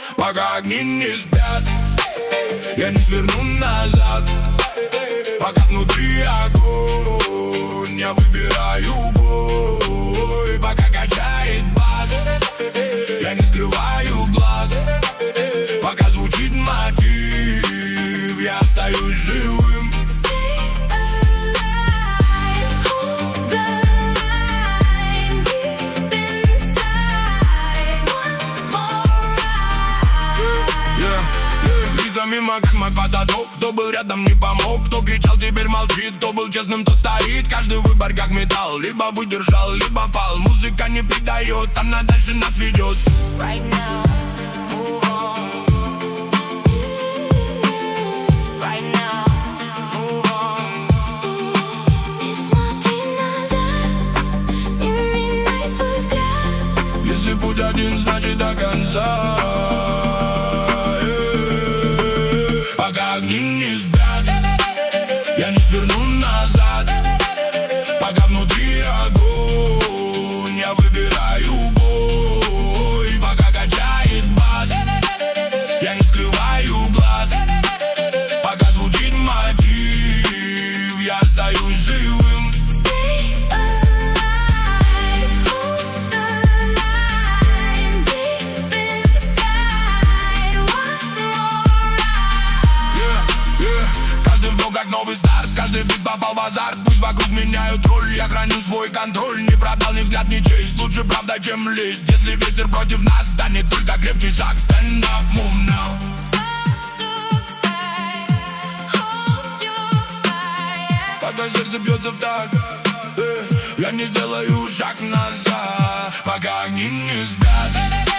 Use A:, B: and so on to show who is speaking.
A: Пока огни не спят, я не сверну назад. Пока внутри огонь, я выбираю бой. Пока качает бас, я не скрываю глаз. Пока звучит мотив, я остаюсь живым. Мимо как мой потолок. Кто был рядом, не помог. Кто кричал, теперь молчит. Кто был честным, тот стоит. Каждый выбор как металл. Либо выдержал, либо пал. Музыка не предает, она дальше нас ведет.
B: Right now, move on. Right now, move on. Не смотри назад, не меняй свой взгляд.
A: Если путь один, значит до конца. Пока огни не спят, я не сверну назад. Пока внутри огонь, я выбираю бой. Пока качает бас, я не скрываю глаз. Пока звучит мотив, я остаюсь живым.
B: Stay alive, hold the line deep inside. One more ride.
A: Каждый вдох как новый старт, каждый бит попал в азарт. Пусть вокруг меняют роль, я храню свой контроль. Не продал ни взгляд, ни честь, лучше правда, чем лезть. Если ветер против нас, станет только крепче шаг. Stand up, move now.
B: Hold your fire.
A: Пока сердце бьется в такт, я не сделаю шаг назад. Пока огни не спят,